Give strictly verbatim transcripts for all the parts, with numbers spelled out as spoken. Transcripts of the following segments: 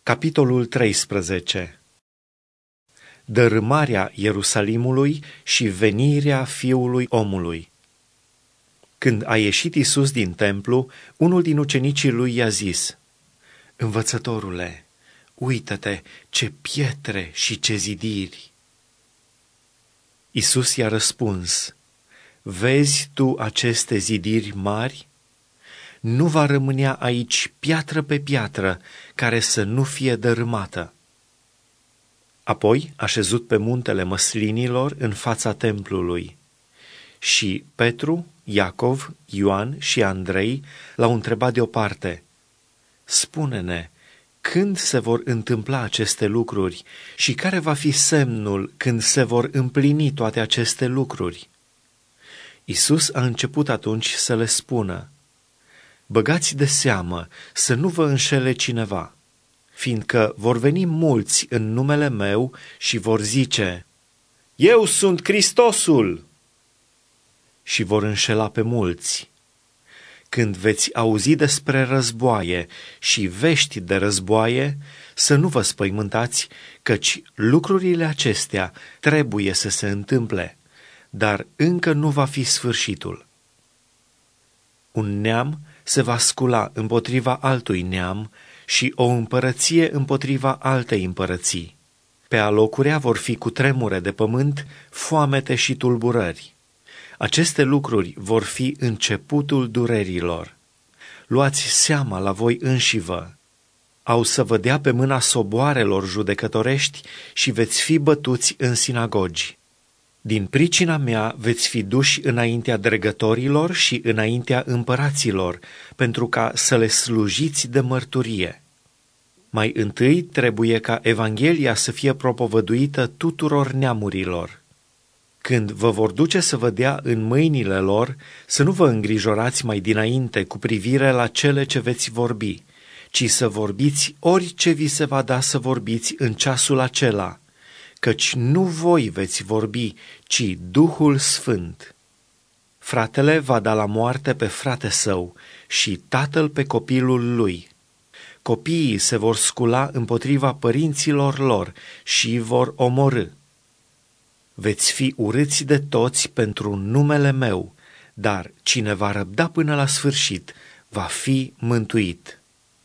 Capitolul treisprezece. Dărâmarea Ierusalimului și venirea Fiului Omului. Când a ieșit Iisus din templu, unul din ucenicii lui i-a zis: Învățătorule, uită-te, ce pietre și ce zidiri! Iisus i-a răspuns: Vezi tu aceste zidiri mari? Nu va rămânea aici piatră pe piatră care să nu fie dărâmată. Apoi a șezut pe muntele Măslinilor în fața templului și Petru, Iacov, Ioan și Andrei l-au întrebat deoparte: Spune-ne, când se vor întâmpla aceste lucruri și care va fi semnul când se vor împlini toate aceste lucruri? Iisus a început atunci să le spună: Băgați de seamă să nu vă înșele cineva, fiindcă vor veni mulți în numele meu și vor zice: Eu sunt Hristosul! Și vor înșela pe mulți. Când veți auzi despre războaie și vești de războaie, să nu vă spăimântați, căci lucrurile acestea trebuie să se întâmple, dar încă nu va fi sfârșitul. Un neam se va scula împotriva altui neam și o împărăție împotriva altei împărății. Pe alocurea vor fi cutremure de pământ, foamete și tulburări. Aceste lucruri vor fi începutul durerilor. Luați seama la voi înșivă. Au să vă dea pe mâna soboarelor judecătorești și veți fi bătuți în sinagogi. Din pricina mea veți fi duși înaintea dregătorilor și înaintea împăraților, pentru ca să le slujiți de mărturie. Mai întâi trebuie ca Evanghelia să fie propovăduită tuturor neamurilor. Când vă vor duce să vă dea în mâinile lor, să nu vă îngrijorați mai dinainte cu privire la cele ce veți vorbi, ci să vorbiți orice vi se va da să vorbiți în ceasul acela, căci nu voi veți vorbi, ci Duhul Sfânt. Fratele va da la moarte pe frate său și tatăl pe copilul lui. Copiii se vor scula împotriva părinților lor și vor omorî. Veți fi urâți de toți pentru numele meu, dar cine va răbda până la sfârșit va fi mântuit.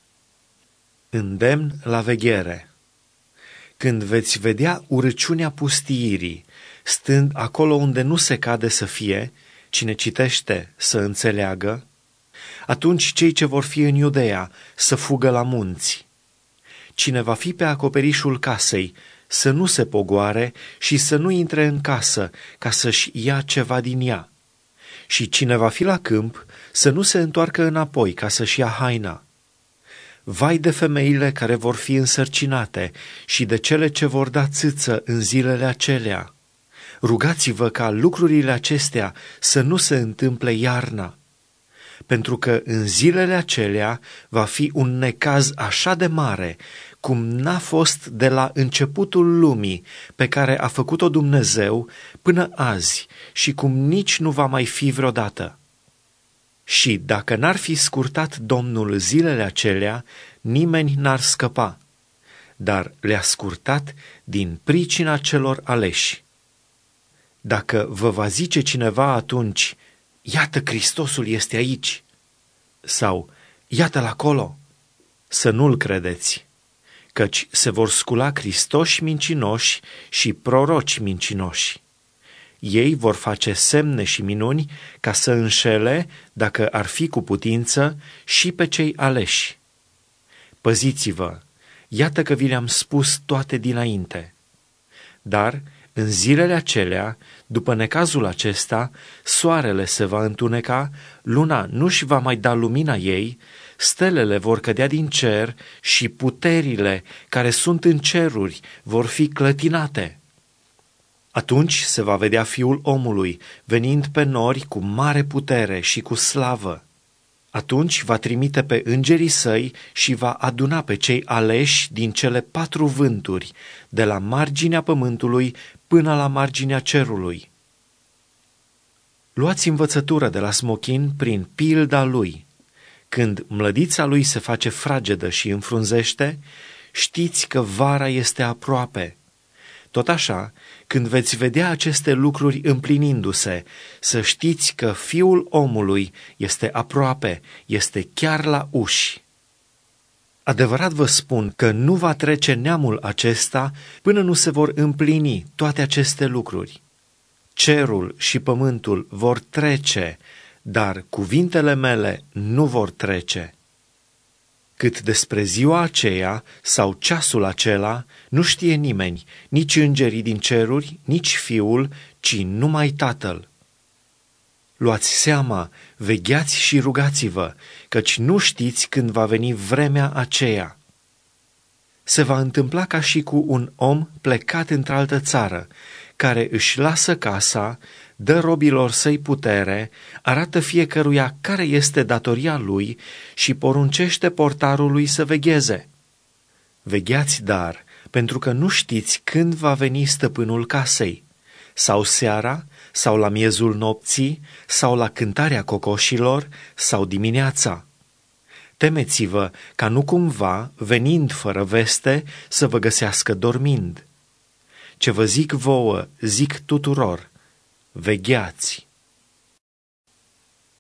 Îndemn la veghere. Când veți vedea urăciunea pustiirii, stând acolo unde nu se cade să fie, cine citește să înțeleagă, atunci cei ce vor fi în Iudeea să fugă la munți. Cine va fi pe acoperișul casei să nu se pogoare și să nu intre în casă ca să-și ia ceva din ea. Și cine va fi la câmp să nu se întoarcă înapoi ca să-și ia haina. Vai de femeile care vor fi însărcinate și de cele ce vor da țâță în zilele acelea. Rugați-vă ca lucrurile acestea să nu se întâmple iarna, pentru că în zilele acelea va fi un necaz așa de mare, cum n-a fost de la începutul lumii pe care a făcut-o Dumnezeu până azi și cum nici nu va mai fi vreodată. Și dacă n-ar fi scurtat Domnul zilele acelea, nimeni n-ar scăpa, dar le-a scurtat din pricina celor aleși. Dacă vă va zice cineva atunci: Iată, Hristosul este aici, sau iată-l acolo, să nu-l credeți, căci se vor scula Hristoși mincinoși și proroci mincinoși. Ei vor face semne și minuni ca să înșele, dacă ar fi cu putință, și pe cei aleși. Păziți-vă, iată că vi le-am spus toate dinainte. Dar în zilele acelea, după necazul acesta, soarele se va întuneca, luna nu-și va mai da lumina ei, stelele vor cădea din cer și puterile care sunt în ceruri vor fi clătinate. Atunci se va vedea Fiul omului venind pe nori cu mare putere și cu slavă. Atunci va trimite pe îngerii săi și va aduna pe cei aleși din cele patru vânturi, de la marginea pământului până la marginea cerului. Luați învățătură de la smochin prin pilda lui. Când mlădița lui se face fragedă și înfrunzește, știți că vara este aproape. Tot așa, când veți vedea aceste lucruri împlinindu-se, să știți că Fiul omului este aproape, este chiar la uși. Adevărat vă spun că nu va trece neamul acesta până nu se vor împlini toate aceste lucruri. Cerul și pământul vor trece, dar cuvintele mele nu vor trece. Cât despre ziua aceea sau ceasul acela, nu știe nimeni, nici îngerii din ceruri, nici Fiul, ci numai Tatăl. Luați seama, vegheați și rugați-vă, căci nu știți când va veni vremea aceea. Se va întâmpla ca și cu un om plecat într-altă țară, care își lasă casa, dă robilor săi putere, arată fiecăruia care este datoria lui și poruncește portarului să vegheze. Vegheați dar, pentru că nu știți când va veni stăpânul casei, sau seara, sau la miezul nopții, sau la cântarea cocoșilor, sau dimineața. Temeți-vă ca nu cumva, venind fără veste, să vă găsească dormind. Ce vă zic vouă, zic tuturor, vegheați!